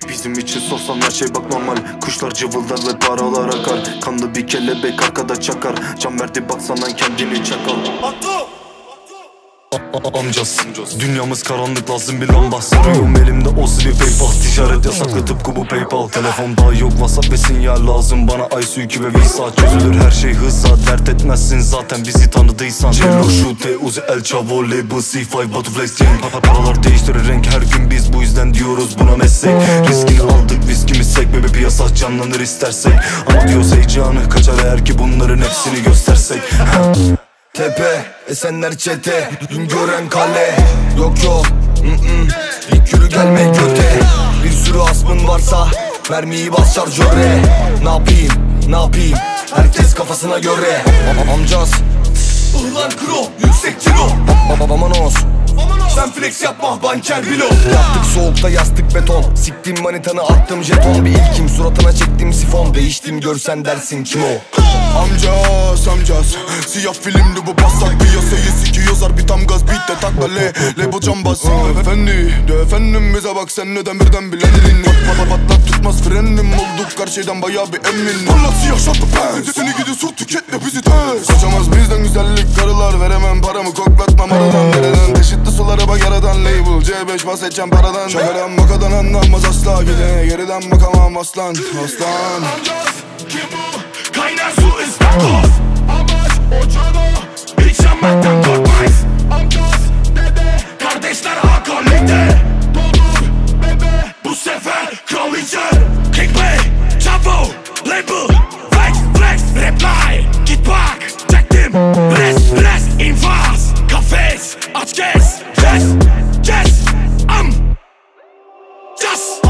Bizim için sorsan her şey bak normal. Kuşlar cıvıldar ve paralar akar. Kanlı bir kelebek arkada çakar. Can verdi baksana kendini çakal. Amcas, dünyamız karanlık, lazım bir lamba. Sarıyorum elimde o sivri PayPal. Ticaret yasaklı tıpkı bu PayPal. Telefonda yok WhatsApp ve sinyal lazım bana. ISU ve Visa çözülür her şey hızla. Dert etmezsin zaten bizi tanıdıysan. Cello, Şute, Uzi, El Chavo, Label, C5, Butterflies, Gang. Paralar değiştirir renk her gün, biz bu yüzden diyoruz buna meslek. Riskini aldık, viskimiz sek, bebe piyasa canlanır istersek. Ama diyoruz heyecanı kaçar eğer ki bunların hepsini göstersek. Tepe, Esenler çete, gün gören kale. Yok yok, ilk yürü gelme göte. Bir sürü asmın varsa, mermiyi bas şarjöre. Ne yapayım, herkes kafasına göre. Amcaz, ulan kro, yüksek ciro. Babamanos, sen flex yapma banker bilo. Yaptık soğukta yastık beton. Siktim manitanı attım jeton. Bir ilkim suratına çektim sifon. Değiştim görsen dersin kim o? Amcaz siyah filmdi bu pasak. Piyasayı sikiyor zar bir tam gaz. Beat de takla label cambaz. Efendimize bak sen neden birden bilen elin. Patlat tutmaz frenim olduk her şeyden bayağı bir emin. Parlat siyah şartlı pens. Seni gidi sur tüketle bizi ters. Kaçamaz bizden güzellik karılar. Veremem paramı koklatmam aradan nereden. Teşitli sulara bak yaradan label. C5 bahsedeceğim paradan. Şakadan makadan anlanmaz asla. Gide geriden bakamam aslan. Amcaz kim bu? Kaynar su ıstakoz. Amaç ocağına hiç yanmaktan korkmayız. Amcaz dede kardeşler akolite. Dolur bebe bu sefer kraliçe. Kickplay, Chavo, label, flex, reply. Git bak çektim rest infaz. Kafes aç kes, yes, am just